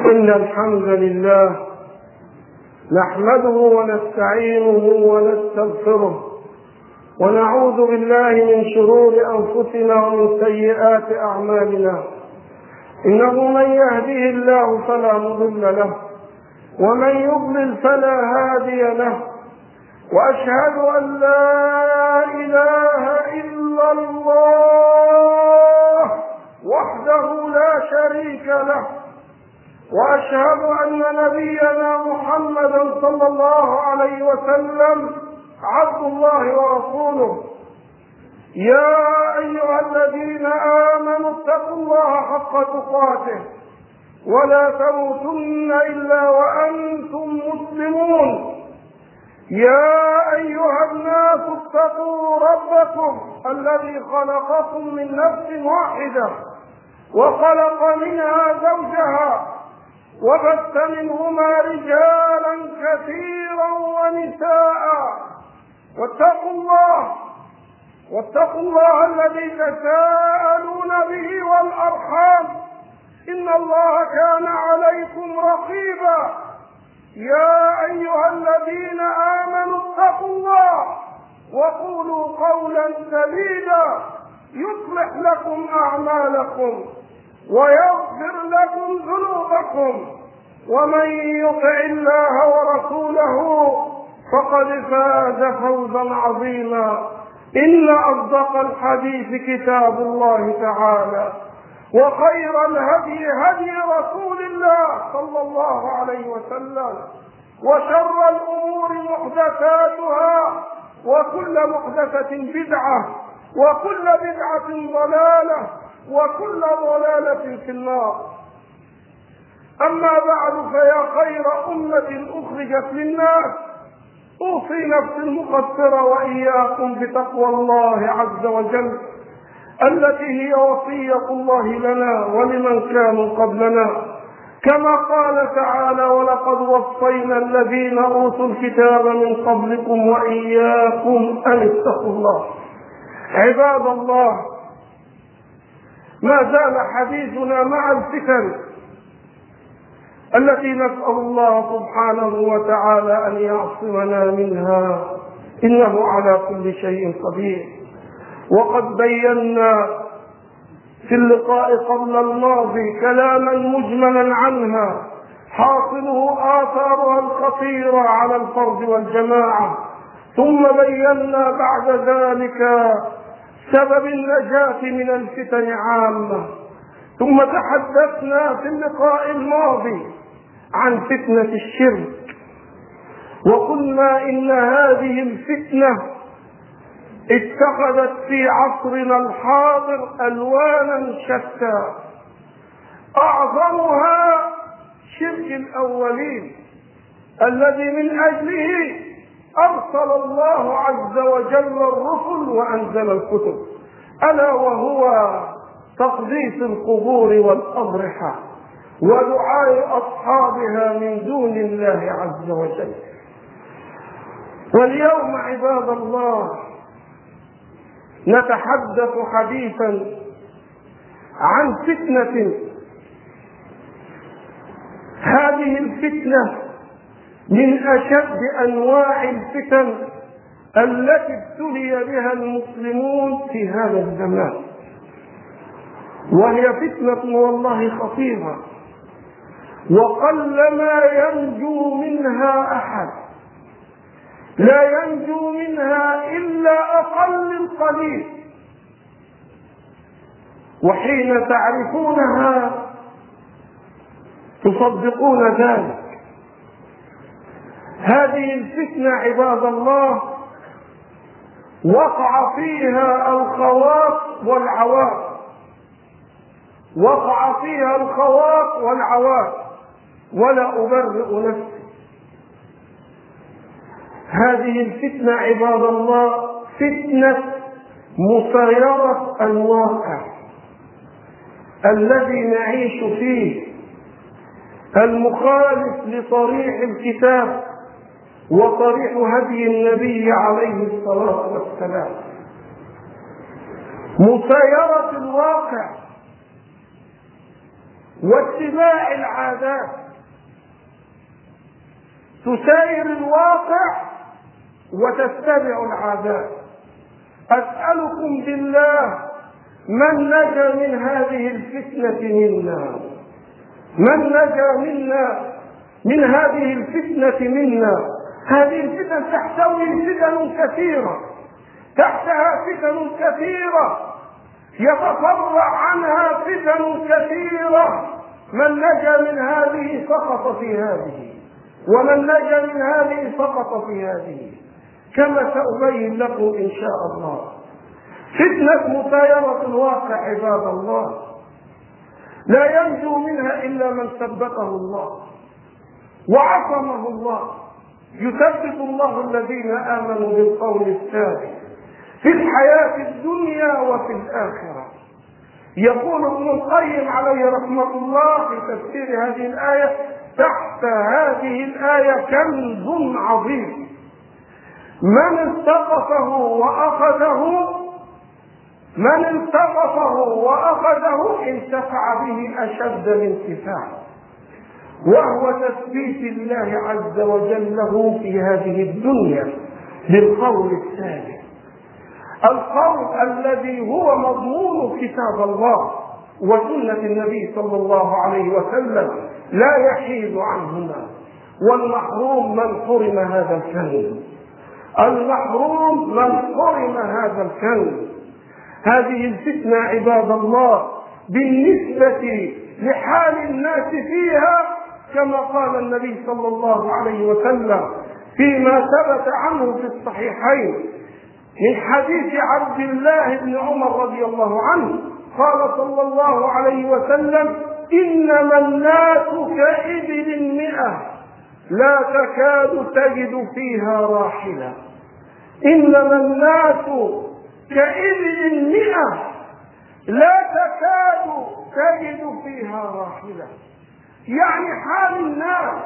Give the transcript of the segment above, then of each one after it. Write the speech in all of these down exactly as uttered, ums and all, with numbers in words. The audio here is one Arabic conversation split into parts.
إن الحمد لله نحمده ونستعينه ونستغفره ونعوذ بالله من شرور أنفسنا ومن سيئات أعمالنا. إنه من يهده الله فلا مضل له ومن يضلل فلا هادي له، وأشهد أن لا إله إلا الله وحده لا شريك له، وأشهد أن نبينا محمدا صلى الله عليه وسلم عبد الله ورسوله. يا أيها الذين آمنوا اتقوا الله حق تقاته ولا تموتن إلا وأنتم مسلمون. يا أيها الناس اتقوا ربكم الذي خلقكم من نفس واحدة وخلق منها زوجها وبث منهما رجالا كثيرا ونساء، واتقوا الله واتقوا الله الذي تساءلون به والأرحام إن الله كان عليكم رقيبا. يا أيها الذين آمنوا اتقوا الله وقولوا قولا سديدا يصلح لكم أعمالكم ويغفر لكم ذنوبكم، ومن يطع الله ورسوله فقد فاز فوزا عظيما. إن أصدق الحديث كتاب الله تعالى، وخير الهدي هدي رسول الله صلى الله عليه وسلم، وشر الأمور محدثاتها وكل محدثة بدعة وكل بدعة ضلالة وكل ضلالة في النار. أما بعد، فيا خير أمة أخرجت للناس، أوصي نفسي المقصرة وإياكم بتقوى الله عز وجل التي هي وصية الله لنا ولمن كانوا قبلنا، كما قال تعالى: ولقد وصينا الذين أوتوا الكتاب من قبلكم وإياكم أن اتقوا الله. عباد الله، ما زال حديثنا مع الفتن التي نسأل الله سبحانه وتعالى أن يعصمنا منها، إنه على كل شيء قدير. وقد بينا في اللقاء قبل الماضي كلاما مجملا عنها، حاصله آثارها الخطيرة على الفرد والجماعة، ثم بينا بعد ذلك سبب النجاة من الفتن عامة، ثم تحدثنا في اللقاء الماضي عن فتنة الشرك، وقلنا إن هذه الفتنة اتخذت في عصرنا الحاضر ألوانا شتى، أعظمها شرك الأولين الذي من أجله أرسل الله عز وجل الرسل وأنزل الكتب، ألا وهو تقديس القبور والأضرحة ودعاء أصحابها من دون الله عز وجل. واليوم عباد الله نتحدث حديثا عن فتنة، هذه الفتنة من أشد أنواع الفتن التي ابتلي بها المسلمون في هذا الزمان، وهي فتنة والله خطيرة، وقلما ينجو منها أحد، لا ينجو منها إلا أقل القليل، وحين تعرفونها تصدقون ذلك. هذه الفتنة عباد الله وقع فيها الخواص والعوام، وقع فيها الخواص والعوام، ولا أبرئ نفسي. هذه الفتنة عباد الله فتنة مسيرة الواقع الذي نعيش فيه، المخالف لصريح الكتاب وصريح هدي النبي عليه الصلاة والسلام. مسيرة الواقع واتباع العادات، تساير الواقع وتتبع العادات. أسألكم بالله من نجا من هذه الفتنة منا؟ من نجا منا من هذه الفتنة منا؟ هذه الفتن تحتوي فتن كثيرة، تحتها فتن كثيرة، يتفرع عنها فتن كثيرة. من نجا من هذه سقط في هذه، ومن نجا من هذه سقط في هذه، كما سأبين لكم إن شاء الله. فتنة مسايرة الواقع عباد الله لا ينجو منها إلا من ثبته الله وعصمه الله. يثبت الله الذين آمنوا بالقول الثابت في الحياة الدنيا وفي الآخرة. يقول ابن القيم عليه رحمة الله في تفسير هذه الآية: تحت هذه الآية كنز عظيم، من التقطه وأخذه من التقطه وأخذه انتفع به أشد الانتفاع، وهو تثبيت الله عز وجل له في هذه الدنيا بالقول الثابت، القول الذي هو مضمون كتاب الله وسنة النبي صلى الله عليه وسلم لا يحيد عنهما. والمحروم من حرم هذا الكنز، المحروم من حرم هذا الكنز. هذه الفتنة عباد الله بالنسبة لحال الناس فيها كما قال النبي صلى الله عليه وسلم فيما ثبت عنه في الصحيحين من حديث عبد الله بن عمر رضي الله عنه قال صلى الله عليه وسلم: إنما الناس كإبل مئة لا تكاد تجد فيها راحلة. إنما الناس كإبل مئة لا تكاد تجد فيها راحلة، يعني حال الناس.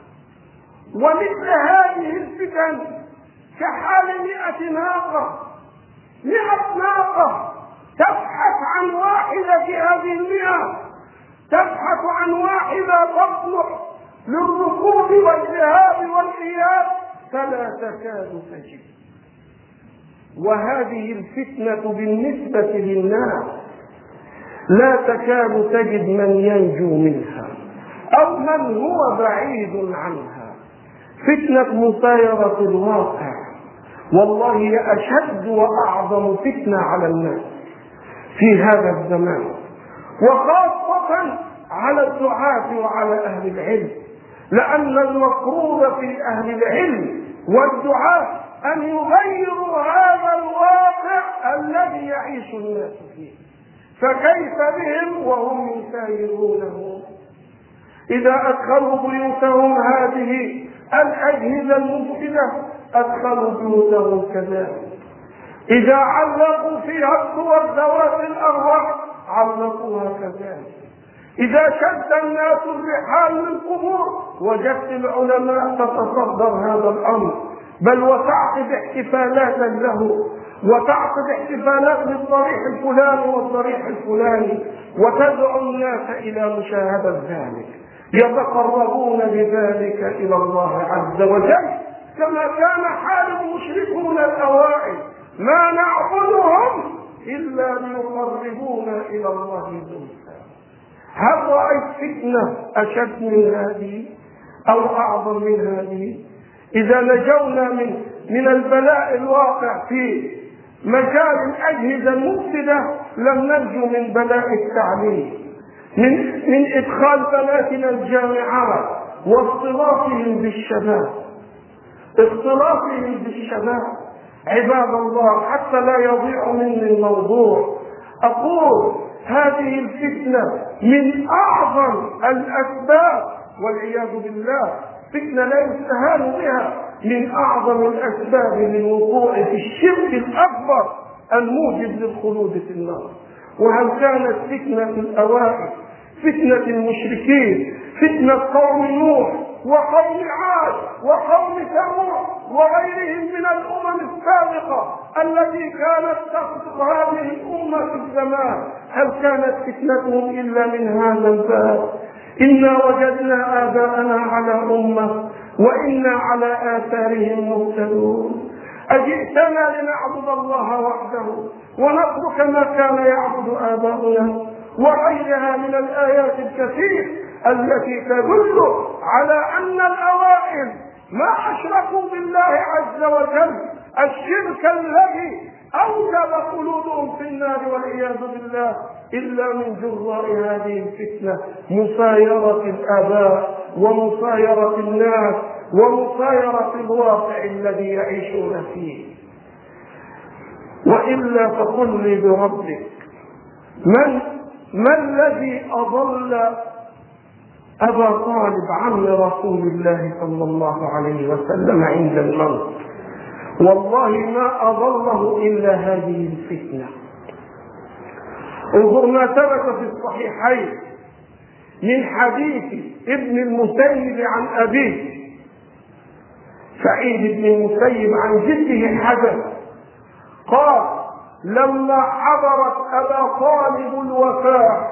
ومثل هذه الفتن كحال مئة ناقة، مئة ناقة تبحث عن واحدة في هذه المئة، تبحث عن واحدة تصلح للركوب والذهاب والإياب فلا تكاد تجد. وهذه الفتنة بالنسبة للناس لا تكاد تجد من ينجو منها أو من هو بعيد عنها. فتنة مسايرة الواقع والله هي أشد وأعظم فتنة على الناس في هذا الزمان، وخاصة على الدعاة وعلى أهل العلم، لأن المفروض في أهل العلم والدعاة أن يغيروا هذا الواقع الذي يعيش الناس فيه. فكيف بهم وهم يسايرونه؟ إذا أدخلوا بيوتهم هذه الأجهزة المفسدة أدخلوا بيوتهم كذلك. إذا علقوا فيها الصور ذوات الأرواح علقوها كذلك. إذا شد الناس الرحال من القبور وجدت العلماء تتصدر هذا الأمر، بل وتعقد احتفالات له، وتعقد احتفالات للضريح الفلاني والضريح الفلاني، وتدعو الناس إلى مشاهدة ذلك، يتقربون بذلك إلى الله عز وجل كما كان حال المشركون الأوائل: ما نعبدهم إلا ليقربونا إلى الله زلفى. هل رأيت فتنة أشد من هذه أو أعظم من هذه؟ إذا نجونا من من البلاء الواقع في مجال الأجهزة المفسدة لم ننجو من بلاء التعليم، من من إدخال بناتنا الجامعات واختلاطهم بالشباب، اختلاطهم بالشباب عباد الله، حتى لا يضيع مني الموضوع. أقول هذه الفتنة من أعظم الأسباب والعياذ بالله، فتنة لا يستهان بها، من أعظم الأسباب للوقوع في الشرك الأكبر الموجب للخلود في النار. وهل كانت فتنة الأوائل، فتنة المشركين، فتنة قوم نوح وقوم عاد وقوم ثمود وغيرهم من الأمم السابقة التي كانت تسبق هذه الأمة في الزمان، هل كانت فتنتهم إلا من هذا الباب؟ إنا وجدنا آباءنا على أمة وإنا على آثارهم مهتدون. أجئتنا لنعبد الله وحده ونترك ما كان يعبد آباؤنا، وغيرها من الآيات الكثير التي تدل على أن الأوائل ما أشركوا بالله عز وجل الشرك الذي أوجب خلودهم في النار والعياذ بالله إلا من جراء هذه الفتنة، مصايرة الآباء ومصايرة الناس ومصايرة الواقع الذي يعيشون فيه. وإلا فقل لي بربك من ما الذي أضل أبا طالب عم رسول الله صلى الله عليه وسلم عند الموت؟ والله ما أضله إلا هذه الفتنة. انظر ما ثبت في الصحيحين من حديث ابن المسيب عن أبيه سعيد بن المسيب عن جده حدث قال: لما حضرت أبا طالب الوفاة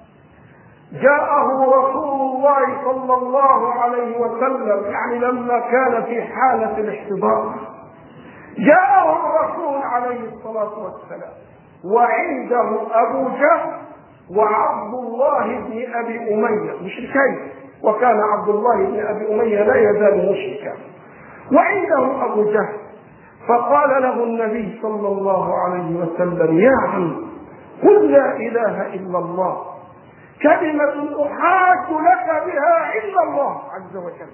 جاءه رسول الله صلى الله عليه وسلم، يعني لما كان في حالة الاحتضار جاءه الرسول عليه الصلاة والسلام وعنده أبو جهل وعبد الله بن أبي أمية مشركين، وكان عبد الله بن أبي أمية لا يزال مشركا، وعنده أبو جهل. فقال له النبي صلى الله عليه وسلم: يا عم قل لا إله إلا الله كلمة أحاج لك بها عند الله عز وجل.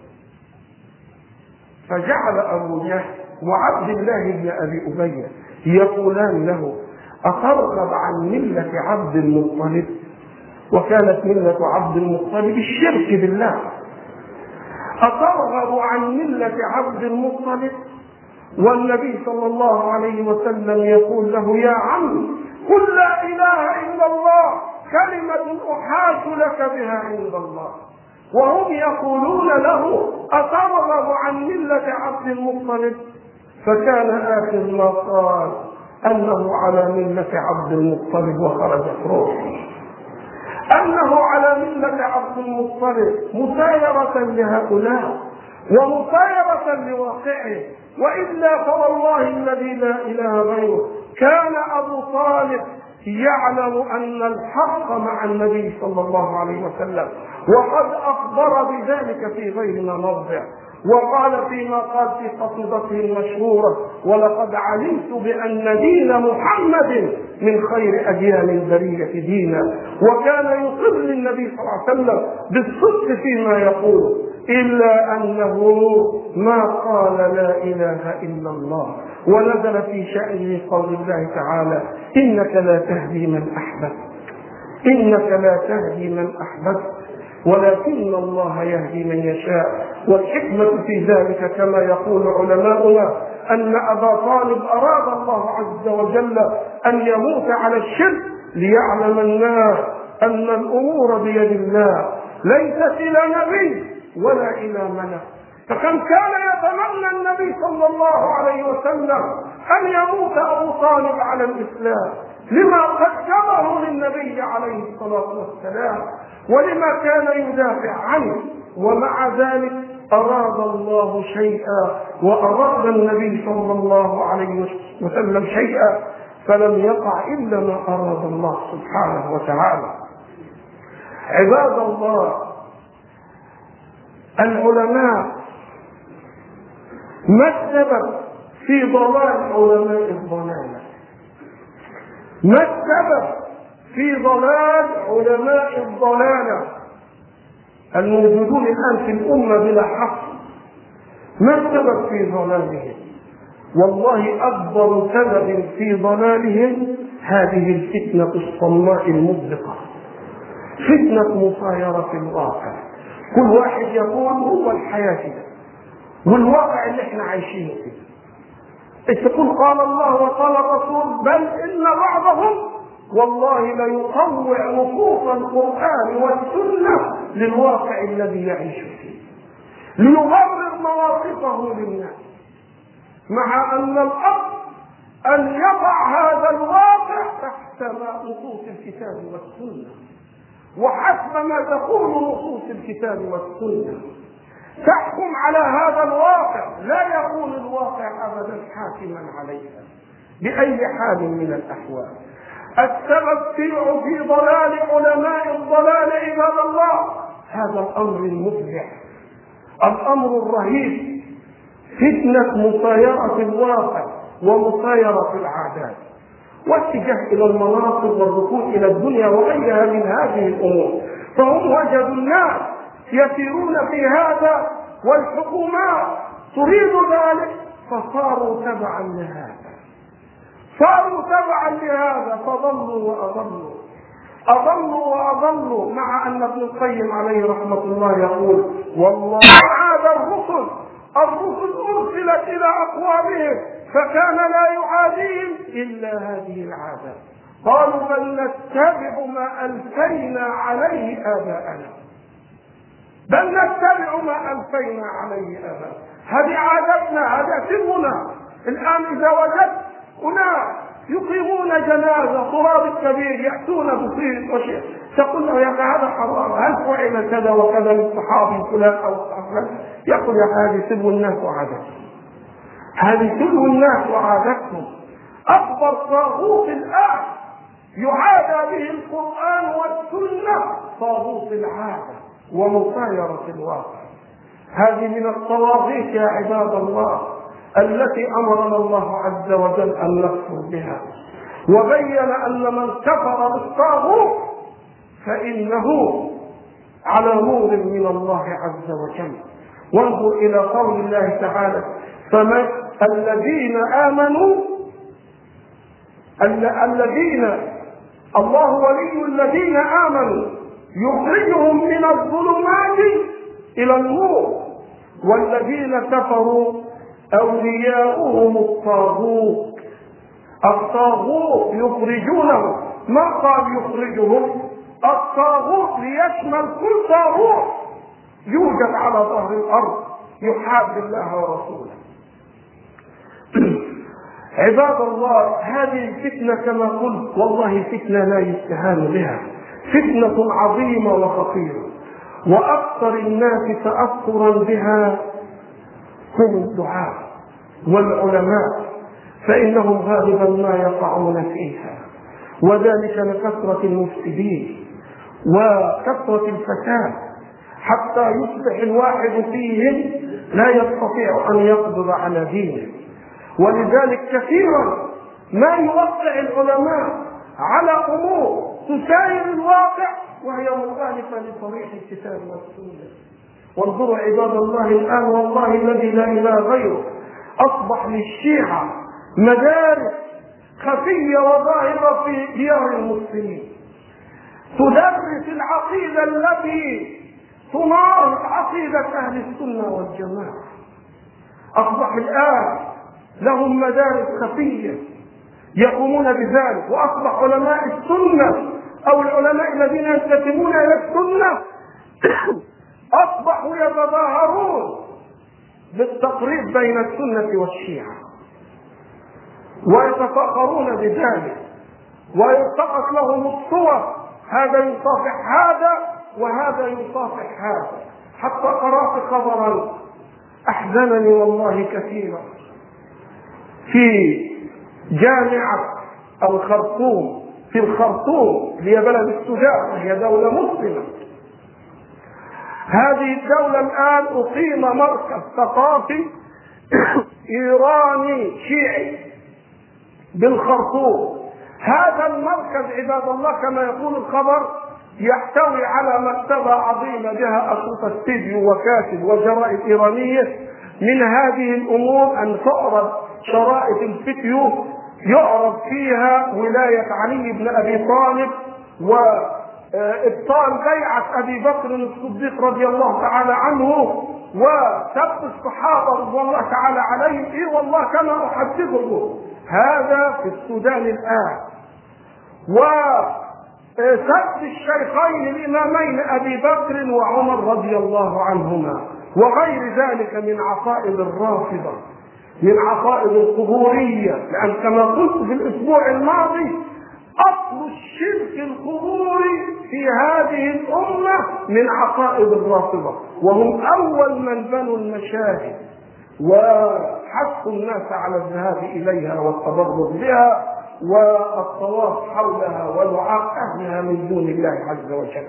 فجعل أبو جهل وعبد الله بن أبي أمية يقولان له: أترغب عن ملة عبد المطلب؟ وكانت ملة عبد المطلب الشرك بالله. أترغب عن ملة عبد المطلب؟ والنبي صلى الله عليه وسلم يقول له: يا عم قل لا إله إلا الله كلمة أحاج لك بها عند الله. وهم يقولون له: أترغب عن ملة عبد المطلب؟ فكان آخر ما قال أنه على ملة عبد المطلب وخرجت روحه، أنه على ملة عبد المطلب مسايرة لهؤلاء ومسايرة لواقعه. وإلا فوالله الذي لا إله غيره كان أبو طالب يعلم أن الحق مع النبي صلى الله عليه وسلم، وقد أخبر بذلك في غير ما موضع، وقال فيما قال في قصيدته المشهورة: ولقد علمت بأن دين محمد من خير أديان البرية دينا. وكان يصر النبي صلى الله عليه وسلم بالصدق فيما يقول، إلا أنه ما قال لا إله إلا الله. ونزل في شأنه قول الله تعالى: إنك لا تهدي من أحببت إنك لا تهدي من أحببت ولكن الله يهدي من يشاء. والحكمة في ذلك كما يقول علماؤنا أن أبا طالب أراد الله عز وجل أن يموت على الشرك ليعلم الناس أن الأمور بيد الله ليست إلى نبي ولا إلى ملك. فكم كان يتمنى النبي صلى الله عليه وسلم أن يموت أبو طالب على الإسلام لما قدمه للنبي عليه الصلاة والسلام ولما كان يدافع عنه، ومع ذلك أراد الله شيئا وأراد النبي صلى الله عليه وسلم شيئا فلم يقع إلا ما أراد الله سبحانه وتعالى. عباد الله، العلماء ما السبب في ضلال علماء الضلالة؟ ما السبب في ضلال علماء الضلالة الموجودون الآن في الأمة بلا حق؟ ما السبب في ضلالهم؟ والله أكبر سبب في ضلالهم هذه الفتنة الصماء المبدقة، فتنة مصايرة الواقع. كل واحد يقول هو الحياة كده والواقع اللي احنا عايشينه كده، تقول قال الله وقال الرسول، بل إن بعضهم والله لا يطوع نصوص القرآن والسنة للواقع الذي يعيش فيه. ليبرر مواقفه للناس، مع أن الأصل أن يضع هذا الواقع تحت نصوص الكتاب والسنة، وحسب ما تقول نصوص الكتاب والسنة تحكم على هذا الواقع، لا يكون الواقع أبدا حاكما عليها بأي حال من الأحوال. التمتع في ضلال علماء الضلال عباد الله هذا الأمر المفزع، الأمر الرهيب، فتنة مصايرة الواقع ومصايرة العادات واتجاه إلى المناصب والركون إلى الدنيا وغيرها من هذه الأمور. فهم وجدوا الناس يسيرون في هذا والحكومات تريد ذلك، فصاروا تبعا لهذا صاروا تبعا لهذا فضلوا وأضلوا أضلوا وأضلوا مع أن ابن القيم عليه رحمة الله يقول: والله عاد الرسل الرسل أرسلت إلى أقوامهم فكان لا يعاديهم إلا هذه العادة، قالوا بل نتبع ما ألفينا عليه آباءنا بل نتبع ما ألفينا عليه آباءنا هذه عادتنا، هذا سرنا. الآن إذا وجدت أناس يقيمون جنازة تراب الكبير يأتون بصير وشيء تقول له: يا أخي هذا حرام، هل فعل كذا وكذا للصحابي فلان أو فلان؟ يقول: يا أخي هذه سلو الناس وعادتهم، هذه سلو الناس وعادتهم. أكبر طاغوت الآن يعادى به القرآن والسنة طاغوت العادة ومصايرة الواقع. هذه من الطواغيت يا عباد الله التي أمرنا الله عز وجل أن نكفر بها، وبين أن من كفر بالطاغوت فإنه على نور من الله عز وجل. وانظر إلى قول الله تعالى: فمن الذين آمنوا الذين الله ولي الذين آمنوا يخرجهم من الظلمات إلى النور والذين كفروا أولياؤهم الطاغوت. الطاغوت يخرجونه، ما قال يخرجهم، الطاغوت ليشمل كل طاغوت يوجد على ظهر الأرض يحارب الله ورسوله. عباد الله هذه الفتنة كما قلت والله فتنة لا يستهان بها، فتنة عظيمة وخطيرة، وأكثر الناس تأثرا بها هم الدعاة والعلماء، فإنهم غالبا ما يقعون فيها، وذلك لكثرة المفسدين وكثرة الفساد حتى يصبح الواحد فيهم لا يستطيع أن يقدر على دينه. ولذلك كثيرا ما يوقع العلماء على أمور تساير الواقع وهي مخالفة لصريح الكتاب والسنة. وانظروا عباد الله الآن والله الذي لا إله غيره أصبح للشيعة مدارس خفية وظاهرة في ديار المسلمين تدرس العقيدة التي تناقض عقيدة أهل السنة والجماعة. أصبح الآن لهم مدارس خفية يقومون بذلك، وأصبح علماء السنة أو العلماء الذين ينتسبون إلى السنة أصبحوا يتظاهرون بالتقريب بين السنة والشيعة ويتفاخرون بذلك ويلتقط لهم الصور، هذا يصافح هذا وهذا يصافح هذا. حتى قرأت خبرا أحزنني والله كثيرا في جامعة الخرطوم في الخرطوم هي بلد السودان وهي دولة مسلمة. هذه الدولة الآن أقيم مركز ثقافي إيراني شيعي بالخرطوم. هذا المركز عباد الله كما يقول الخبر يحتوي على مكتبة عظيمة بها أشرطة فيديو وكاتب وجرائد إيرانية. من هذه الأمور أن تعرض شرائط الفيديو يعرض فيها ولاية علي بن أبي طالب وإبطال بيعة أبي بكر الصديق رضي الله تعالى عنه وسب الصحابة رضي الله تعالى عليهم. إيه والله كما أحدثكم هذا في السودان الآن. وسب الشيخين الإمامين أبي بكر وعمر رضي الله عنهما وغير ذلك من عقائد الرافضة، من عقائد القبورية، لأن كما قلت في الأسبوع الماضي أصل الشرك القبوري في هذه الأمة من عقائد الرافضة، وهم أول من بنوا المشاهد وحثوا الناس على الذهاب إليها والتبرك بها والطواف حولها ودعاء أهلها من دون الله عز وجل.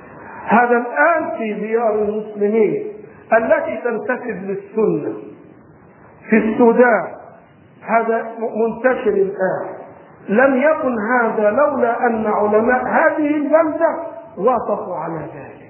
هذا الآن في ديار المسلمين التي تنتسب للسنة في السودان، هذا منتشر الآن. لم يكن هذا لولا أن علماء هذه البلدة وافقوا على ذلك،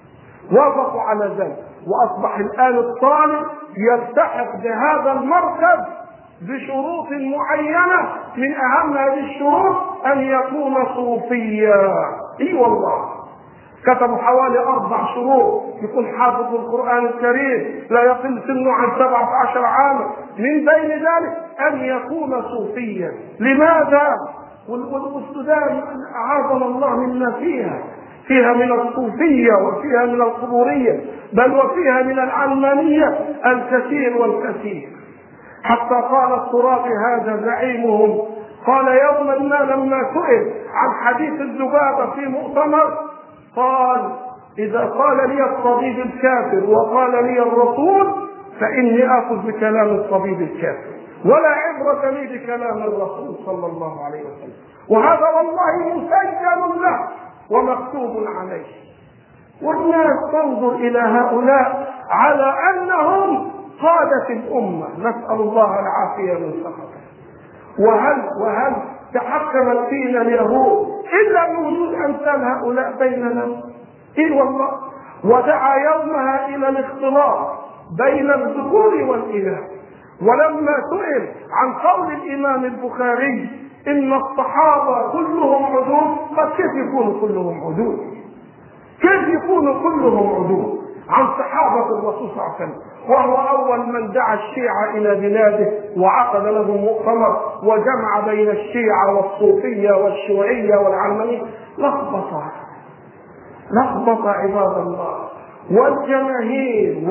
وافقوا على ذلك، وأصبح الآن الطالب يلتحق بهذا المركز بشروط معينة، من أهم هذه الشروط أن يكون صوفيا. إي والله كتبوا حوالي أربع شروط: يكون حافظ القرآن الكريم، لا يقل سنه عن سبعة عشر عاما، من بين ذلك أن يكون صوفيا. لماذا؟ والسودان أعاذنا الله مما فيها، فيها من الصوفية وفيها من القبورية، بل وفيها من العلمانية الكثير والكثير. حتى قال الترابي هذا زعيمهم، قال يوما ما لما سئل عن حديث الذبابة في مؤتمر، قال: إذا قال لي الطبيب الكافر وقال لي الرسول فإني أخذ بكلام الطبيب الكافر، ولا عبرة لي بكلام الرسول صلى الله عليه وسلم. وهذا والله مسجل له ومكتوب عليه. والناس تنظر إلى هؤلاء على أنهم قادة الأمة، نسأل الله العافية من سخطه. وهل وهل تحكمت فينا اليهود إلا بوجود أمثال هؤلاء بيننا؟ إيه والله. ودعا يومها إلى الاختلاط بين الذكور والإناث. ولما سئل عن قول الإمام البخاري إن الصحابة كلهم عدول، قد كيف يكونوا كلهم عدول؟ كيف يكونوا كلهم عدول عن صحابة الرسول صلى الله عليه وسلم؟ وهو أول من دعا الشيعة إلى بلاده وعقد لهم مؤتمر وجمع بين الشيعة والصوفية والشيوعية والعلمانية. لخبطة لخبط عباد الله. والجماهير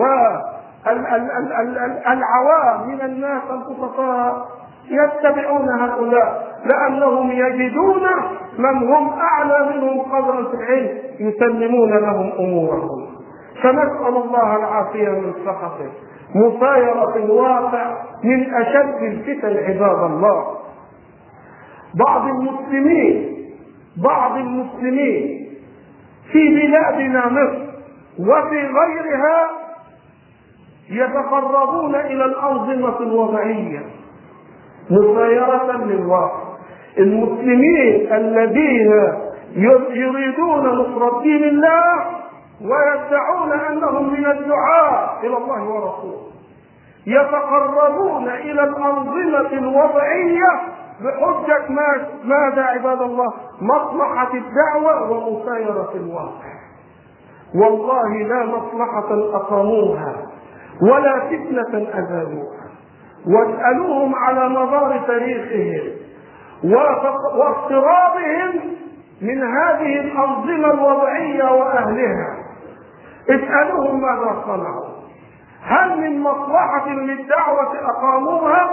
والعوام من الناس البسطاء يتبعون هؤلاء لأنهم يجدون من هم أعلى منهم قدرا في العلم يسلمون لهم أمورهم. فنسأل الله العافية من سخطه. مصايرة الواقع من أشد الفتن عباد الله. بعض المسلمين بعض المسلمين في بلادنا مصر وفي غيرها يتقربون إلى الأنظمة الوضعية مصايرة للواقع. المسلمين الذين يريدون نصرة دين الله ويدعون أنهم من الدعاء إلى الله ورسوله يتقربون إلى الأنظمة الوضعية بحجة ماذا عباد الله؟ مصلحة الدعوة ومسايرة الواقع. والله لا مصلحة أقاموها ولا فتنة أزالوها. واسألوهم على مدار تاريخهم واضطرابهم من هذه الأنظمة الوضعية وأهلها، اسألوهم ماذا صنعوا. هل من مصلحة للدعوة أقاموها؟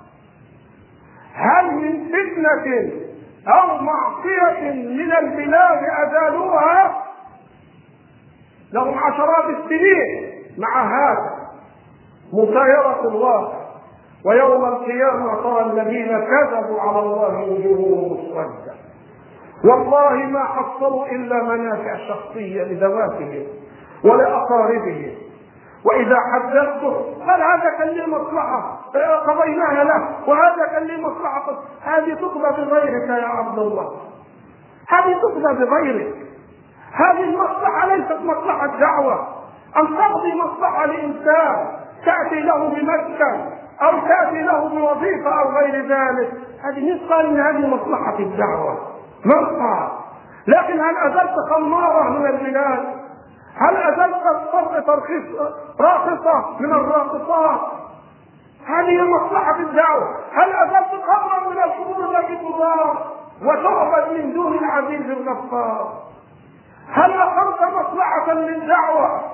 هل من فتنة أو معصية من البلاد أزالوها؟ لهم عشرات السنين مع هذا مسايرة الواقع. ويوم القيامة ترى الذين كذبوا على الله وجوههم مسودة. والله ما حصلوا إلا منافع شخصية لذواتهم ولأقاربهم. وإذا حدثته قال هذا كان لي مصلحة قضيناها له، وهذا كان لي مصلحة. هذه تقضى بغيرك يا عبد الله، هذه تقضى بغيرك. هذه المصلحة ليست مصلحة دعوة أن تقضي مصلحة لإنسان تأتي له بمسكن أو تأتي له بوظيفة أو غير ذلك. هذه قال إن هذه مصلحة الدعوة من قال. لكن هل أزلت خمارة من البلاد؟ هل أزلت ترخيص راقصة من الراقصات؟ هذه مصلحة الدعوة. هل أزلت خمرا من القبور التي تدار وتعبد من دون العزيز الغفار؟ هل أقمت مصلحة للدعوة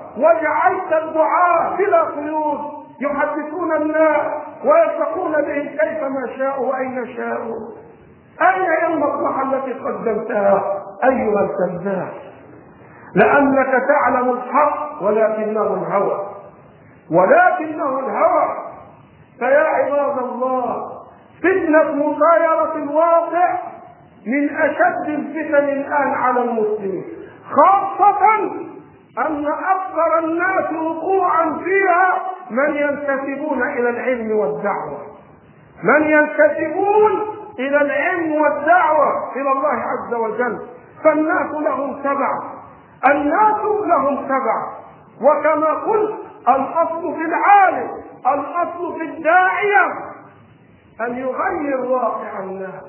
وجعلت الدعاة بلا قيود يحدثون الناس ويلتقون بهم كيفما شاءوا وأين شاءوا. أين هي المصلحة التي قدمتها أيها الكذاب؟ لأنك تعلم الحق ولكنه الهوى، ولكنه الهوى. فيا عباد الله، فتنة مغايرة الواقع من أشد الفتن الآن على المسلمين، خاصة أن أكثر الناس وقوعا فيها من ينتسبون إلى العلم والدعوة، من ينتسبون إلى العلم والدعوة إلى الله عز وجل. فالناس لهم تبع، الناس لهم تبع. وكما قلت، الأصل في العالم، الأصل في الداعية أن يغير واقع الناس،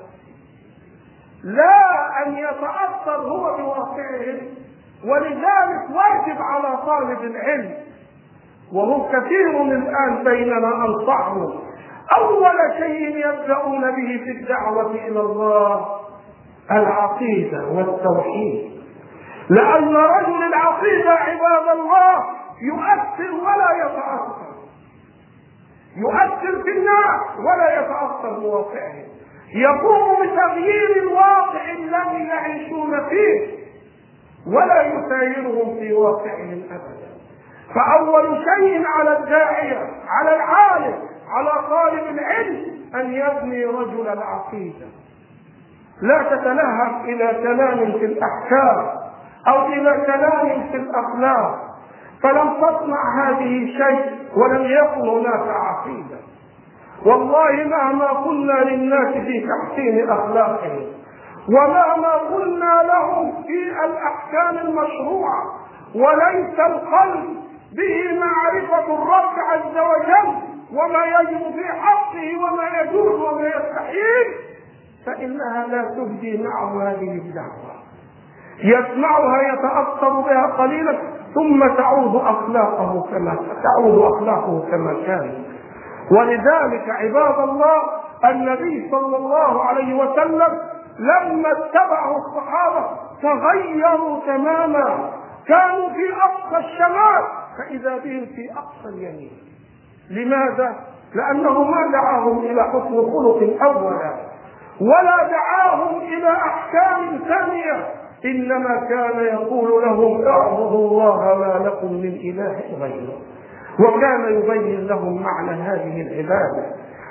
لا أن يتأثر هو بواقعهم. ولذلك واجب على طالب العلم، وهم كثير الآن بيننا أنصحهم، أول شيء يبدأون به في الدعوة إلى الله العقيدة والتوحيد. لأن رجل العقيدة عباد الله يؤثر ولا يتأثر، يؤثر في الناس ولا يتأثر بواقعهم، يقوم بتغيير الواقع الذي يعيشون فيه ولا يسايرهم في واقعهم أبدا. فأول شيء على الداعية، على العالم، على طالب العلم أن يبني رجل العقيدة. لا تتلهف إلى كلام في الأحكام أو إلى كلام في الأخلاق، فلم تصنع هذه شيء ولم يكن هناك عقيدة. والله مهما قلنا للناس في تحسين أخلاقهم، ومهما قلنا لهم في الأحكام المشروعة، وليس القلب به معرفة الرب عز وجل وما يجب في حقه وما يجوز وما يستحيل، فإنها لا تبدي معه هذه الدعوة. يسمعها يتأثر بها قليلا ثم تعود أخلاقه كما تعود أخلاقه كما كان. ولذلك عباد الله، النبي صلى الله عليه وسلم لما اتبعه الصحابة تغيروا تماما، كانوا في أقصى الشمال فإذا بهم في أقصى اليمين. لماذا؟ لأنه ما دعاهم إلى حسن خلق أولا ولا دعاهم إلى أحكام ثانية، إنما كان يقول لهم اعبدوا الله ما لكم من إله غيره، وكان يبين لهم معنى هذه العبادة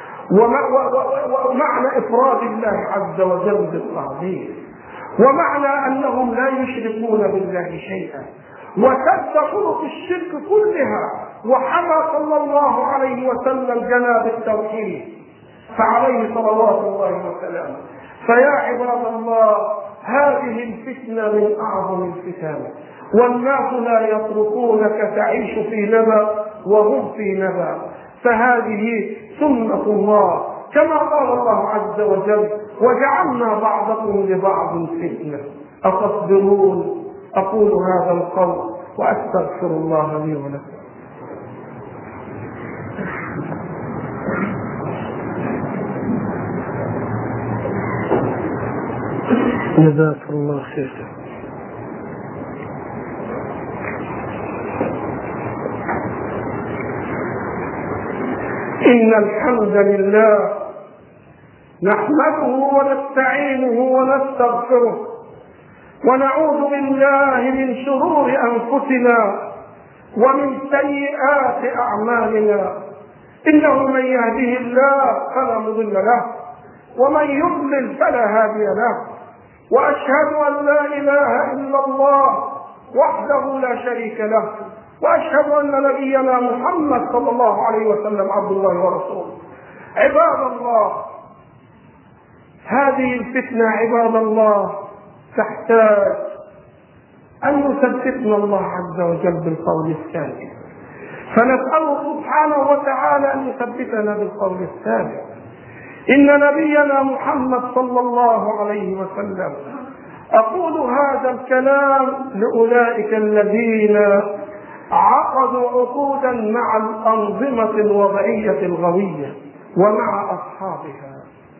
ومعنى إفراد الله عز وجل بالتعظيم، ومعنى أنهم لا يشركون بالله شيئا، وسد طرق الشرك كلها، وحمى صلى الله عليه وسلم جناب التوحيد، فعليه صلوات الله وسلامه. فيا عباد الله، هذه الفتنة من أعظم الفتن، والناس لا يتركونك تعيش في نبأ وهم في نبأ، فهذه سنة الله كما قال الله عز وجل وجعلنا بعضكم لبعض فتنة أتصبرون. أقول هذا القول وأستغفر الله لي ولكم. جزاك الله خير. إن الحمد لله نحمده ونستعينه ونستغفره ونعوذ بالله من شرور أنفسنا ومن سيئات أعمالنا. إنه من يهده الله فلا مضل له ومن يضلل فلا هادي له، وأشهد أن لا إله إلا الله وحده لا شريك له، وأشهد أن نبينا محمد صلى الله عليه وسلم عبد الله ورسوله. عباد الله، هذه الفتنة عباد الله تحتاج أن يثبتنا الله عز وجل بالقول الثابت، فنسأله سبحانه وتعالى أن يثبتنا بالقول الثابت. إن نبينا محمد صلى الله عليه وسلم، أقول هذا الكلام لأولئك الذين عقدوا عقودا مع الأنظمة الوضعية الغوية ومع أصحابها،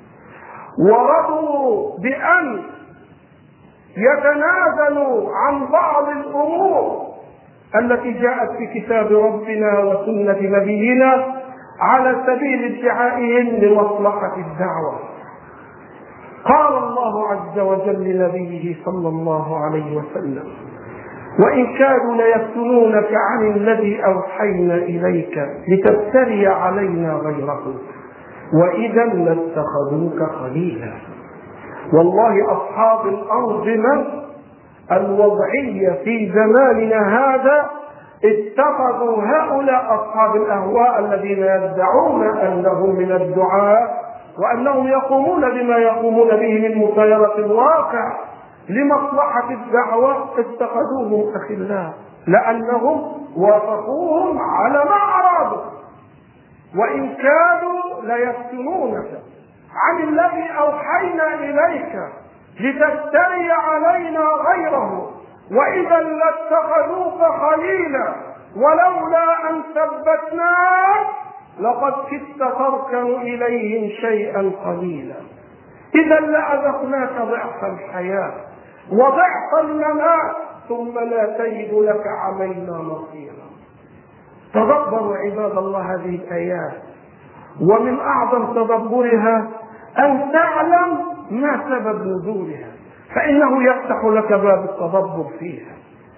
ورضوا بأن يتنازلوا عن بعض الأمور التي جاءت في كتاب ربنا وسنة نبينا على سبيل ادعائهم لمصلحة الدعوة. قال الله عز وجل لنبيه صلى الله عليه وسلم: وإن كادوا ليفتنونك عن الذي أوحينا إليك لتفتري علينا غيره وإذا لاتخذوك خليلا. والله أصحاب الأنظمة الوضعية في زماننا هذا اتخذوا هؤلاء أصحاب الأهواء الذين يدعون أنهم من الدعاء وأنهم يقومون بما يقومون به من مغايرة الواقع لمصلحة الدعوة، اتخذوهم أخلاء لأنهم وافقوهم على ما أرادوا. وإن كانوا ليفتنونك عن الذي أوحينا إليك لتفتري علينا غيره وإذا لاتخذوك خليلا ولولا أن ثبتناك لقد كدت تركن إليهم شيئا قليلا إذا لأذقناك ضعف الحياة وضعف الممات ثم لا تجد لك علينا نصيرا. تدبروا عباد الله هذه الآيات، ومن أعظم تدبرها أن تعلم ما سبب نزولها، فإنه يفتح لك باب التدبر فيها.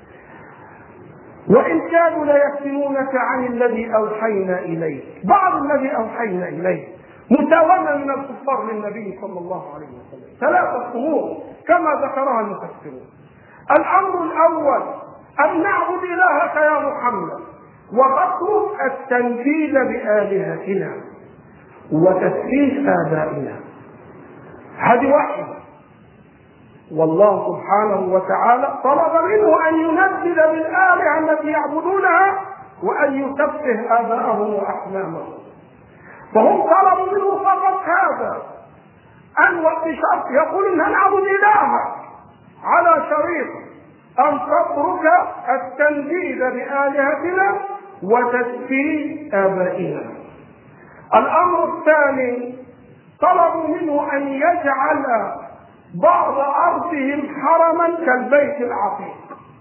وإن كانوا ليفتنونك عن الذي أوحينا إليك، بعض الذي أوحينا إليك متوما من الكفار للنبي صلى الله عليه وسلم. ثلاثة أمور كما ذكرها المفسرون. الأمر الأول أن نعبد إلهك يا محمد وتترك التنديد بآلهتنا وتسفيه آبائنا. هذه واحدة. والله سبحانه وتعالى طلب منه أن يندد بالآلهة التي يعبدونها وأن يسفه آباءهم وأحلامهم، فهم طلبوا منه فقط هذا، أن بشرط يقول إن نعبد إلهك على شريط أن تترك التنديد بآلهتنا وتسفيه آبائنا. الأمر الثاني طلبوا منه أن يجعل بعض أرضهم حرما كالبيت العتيق.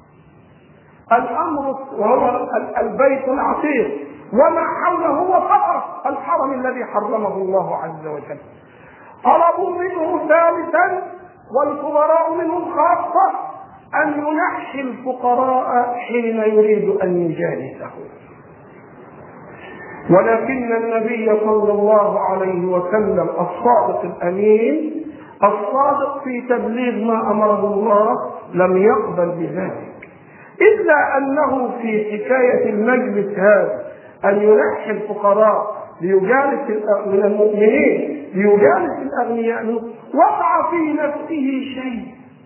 الأمر وهو البيت العتيق وما حوله هو فقط الحرم الذي حرمه الله عز وجل. طلبوا منه ثالثا والفقراء منهم خاصة أن ينحي الفقراء حين يريد أن يجالسه. ولكن النبي صلى الله عليه وسلم الصادق الأمين الصادق في تبليغ ما أمره الله لم يقبل بذلك، إلا أنه في حكاية المجلس هذا أن ينحي الفقراء ليجالس من المؤمنين ليجالس الأغنياء وقع في نفسه شيء،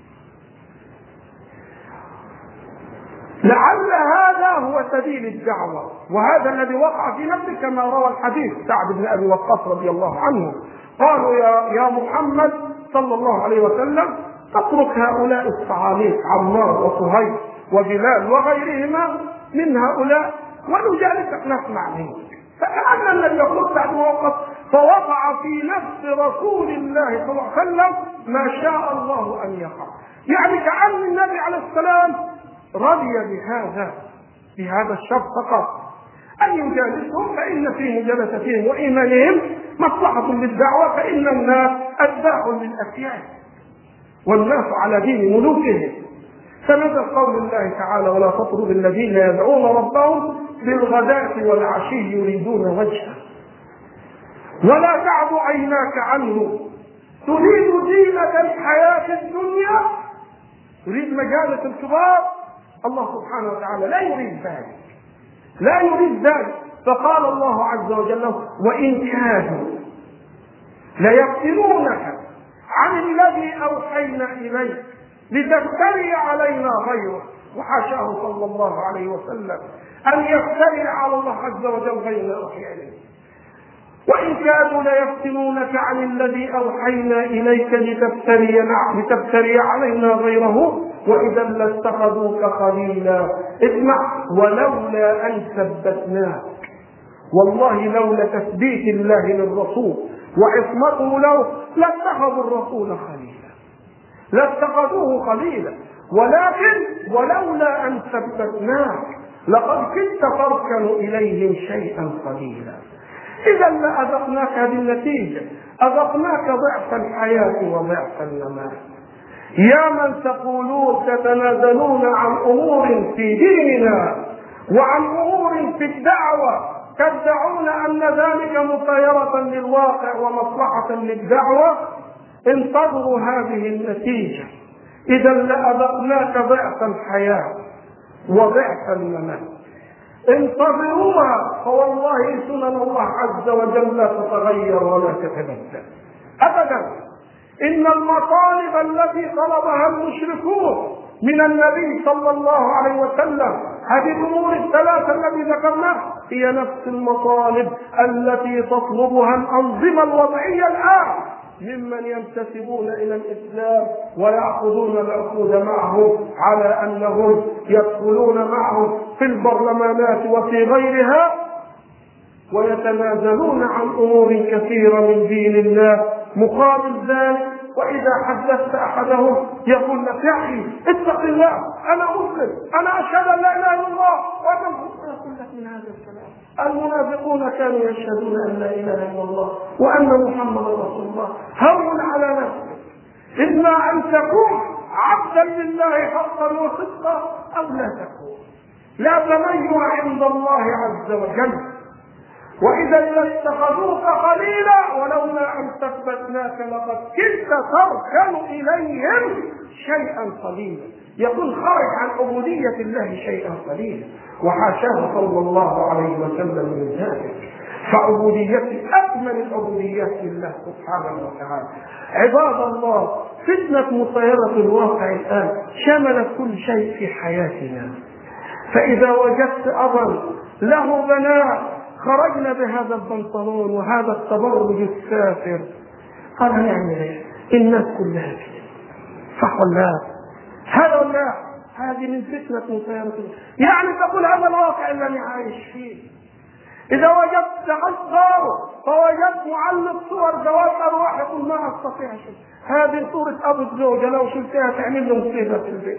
لعل هذا هو سبيل الدعوة، وهذا الذي وقع في نفسه كما روى الحديث سعد بن أبي وقاص رضي الله عنه. قالوا يا يا محمد صلى الله عليه وسلم اترك هؤلاء الصعاليك عمار وصهيب وبلال وغيرهما من هؤلاء ونجالسك نسمع منك. فكأن النبي يقول سعد بن وقاص فوقع في نفس رسول الله صلى الله عليه وسلم ما شاء الله أن يقع، يعني كأن النبي عليه السلام رضي بهذا بهذا الشرط فقط أن يجالسهم، فإن في مجالستهم وإيمانهم مصلحة للدعوة، فإن الناس أتباع للأسياد والناس على دين ملوكهم. فنزل قول الله تعالى ولا تطرد الذين يدعون ربهم بالغداة والعشي يريدون وجهه ولا تعد عيناك عنه تريد زينة الحياة الدنيا، تريد مجالس الكبار. الله سبحانه وتعالى لا يريد ذلك، لا يريد ذلك. فقال الله عز وجل وإن كانوا ليفتنونك عن الذي أوحينا إليك لتفتري علينا غيره، وحاشاه صلى الله عليه وسلم أن يفتري على الله عز وجل غير ما أوحي إليه. وإن كانوا ليفتنونك عن الذي أوحينا إليك لتفتري لتفتري علينا غيره وإذا لاتخذوك خليلا. اسمع، ولولا أن ثبتناك، والله لولا تثبيت الله للرسول وعصمته له لاتخذوا الرسول خليلا، لاتخذوه خليلا، ولكن ولولا أن ثبتناك لقد كدت تركن إليهم شيئا قليلا. إذا لأذقناك هذه النتيجة، أذقناك ضعف الحياة وضعف الممات. يا من تقولون تتنازلون عن أمور في ديننا وعن أمور في الدعوة، تدعون أن ذلك مطيرة للواقع ومصلحة للدعوة، انتظروا هذه النتيجة. إذا لأذقناك ضعف الحياة وضعف الممات، انتظروها، فوالله سنن الله عز وجل لا تتغير ولا تتبدل أبدا. إن المطالب التي طلبها المشركون من النبي صلى الله عليه وسلم، هذه الأمور الثلاثة التي ذكرناها، هي نفس المطالب التي تطلبها الأنظمة الوضعية الآن ممن ينتسبون إلى الإسلام ويأخذون العقود معه على أنهم يدخلون معه في البرلمانات وفي غيرها، ويتنازلون عن أمور كثيرة من دين الله مقابل ذلك. وإذا حدثت أحدهم يقول لك: يا أخي اتق الله، أنا مسلم، أنا أشهد أن لا إله إلا الله، وأنا أقول لك من هذا الكلام. المنافقون كانوا يشهدون أن لا إله إلا الله وأن محمدا رسول الله. هون على نفسك، إما أن تكون عبدا لله حقا وصدقا أو لا تكون، لا تميز عند الله عز وجل. وإذا لاتخذوك قليلا ولولا أن ثبتناك لقد كنت تركن إليهم شيئا قليلا. يكون خرج عن عبودية الله شيئا قليلا، وحاشاه صلى الله عليه وسلم من ذلك. فعبوديته أكمل العبوديات لله سبحانه وتعالى. عباد الله، فتنة مصيرة الواقع الآن شملت كل شيء في حياتنا. فإذا وجدت أبا له بنات خرجنا بهذا البنطلون وهذا التبرج السافر، قال نعمل ايه؟ الناس كلها كده، صح ولا؟ هذا ولا هذه من فتنة مصيرة. يعني تقول هذا الواقع الذي عايش فيه. إذا وجدت أصغر فوجدت معلق صور زواج أرواح، يقول ما أستطيع شيء، هذه صورة أبو الزوجة لو شلتها تعمل له مصيبة في البيت،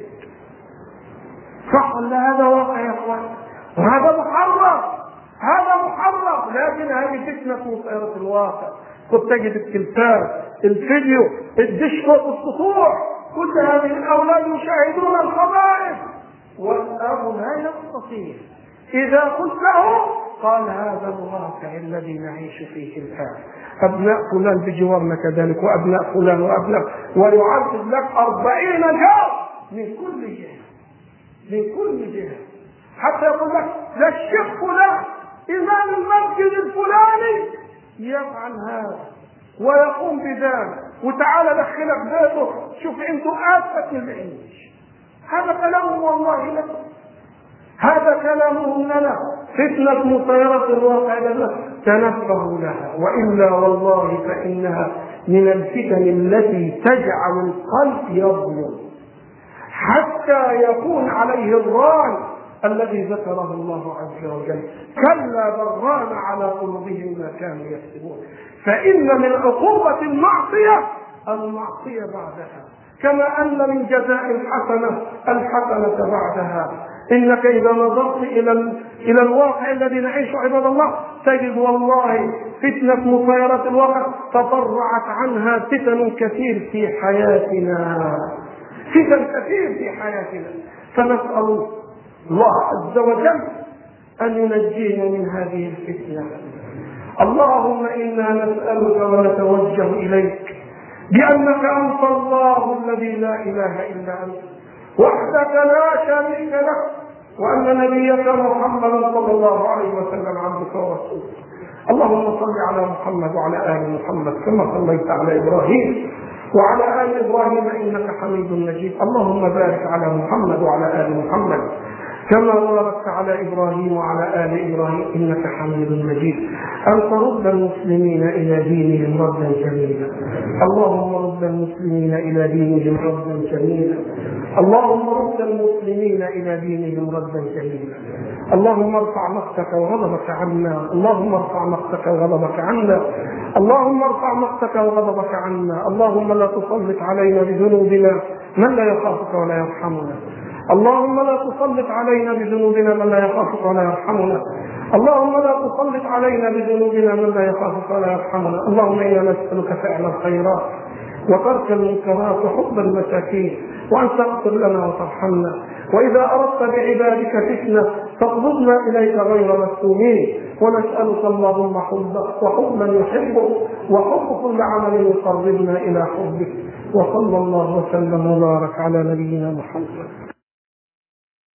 صح ولا؟ هذا واقع يا أخوان، وهذا محرم، هذا محرم. لكن هذه فتنة مصيرة الواقع. قد تجد التلفاز، الفيديو، الدش فوق السطوح، كل هذه الأولاد يشاهدون الخبائث، والأب لا يستطيع. إذا قلت له قال هذا الواقع الذي نعيش فيه الآن، أبناء فلان بجوارنا كذلك، وأبناء فلان وأبناء، ويعدد لك أربعين جار من كل جهة، من كل جهة، حتى يقول لك لا الشيخ فلان إمام المسجد الفلاني يفعل هذا ويقوم بذلك، وتعالى دخلك بيته شوف انتم آفة العيش. هذا كلام والله لكم، هذا كلامهم لنا. فتنة مصيرة الواقع لنا، تنبهوا لها، وإلا والله فإنها من الفتن التي تجعل القلب يظلم حتى يكون عليه الران الذي ذكره الله عز وجل: كلا بل ران على قلوبهم ما كانوا يكسبون. فإن من عقوبة المعصية المعصية بعدها، كما أن من جزاء الحسنة الحسنة بعدها. إنك إذا نظرت إلى إلى الواقع الذي نعيشه عباد الله تجد والله فتنة مصيرة الواقع تفرعت عنها فتن كثير في حياتنا، فتن كثير في حياتنا. فنسأل الله عز وجل أن ينجينا من هذه الفتنة. اللهم إنا نسألك ونتوجه إليك بأنك أنت الله الذي لا إله إلا أنت وحدك لا شريك لك، وأن نبيك محمد صلى الله عليه وسلم عبدك ورسولك. اللهم صل على محمد وعلى آل محمد كما صليت على إبراهيم وعلى آل إبراهيم إنك حميد مجيد. اللهم بارك على محمد وعلى آل محمد كما باركت على إبراهيم وعلى آل إبراهيم إنك حميد مجيد. أن ترد المسلمين إلى دينهم ردا جميلا. اللهم رد المسلمين إلى دينهم ردا جميلا. اللهم رد المسلمين إلى دينهم ردا جميلا. اللهم ارفع مقتك وغضبك عنا. اللهم ارفع مقتك وغضبك عنا. اللهم ارفع مقتك وغضبك عنا. اللهم لا تسلط علينا بذنوبنا من لا يخافك ولا يرحمنا. اللهم لا تسلط علينا بذنوبنا من لا يخافك ولا يرحمنا. اللهم لا تسلط علينا بذنوبنا من لا يخافك ولا يرحمنا. اللهم إنا نسألك فعل الخيرات وترك المنكرات وحب المساكين، وأن تغفر لنا وترحمنا. وإذا أردت بعبادك فتنة فاقبضنا إليك غير مفتونين، ونسألك اللهم حبك وحب من يحبك وحب كل عمل يقربنا إلى حبك. وصلى الله وسلم وبارك على نبينا محمد.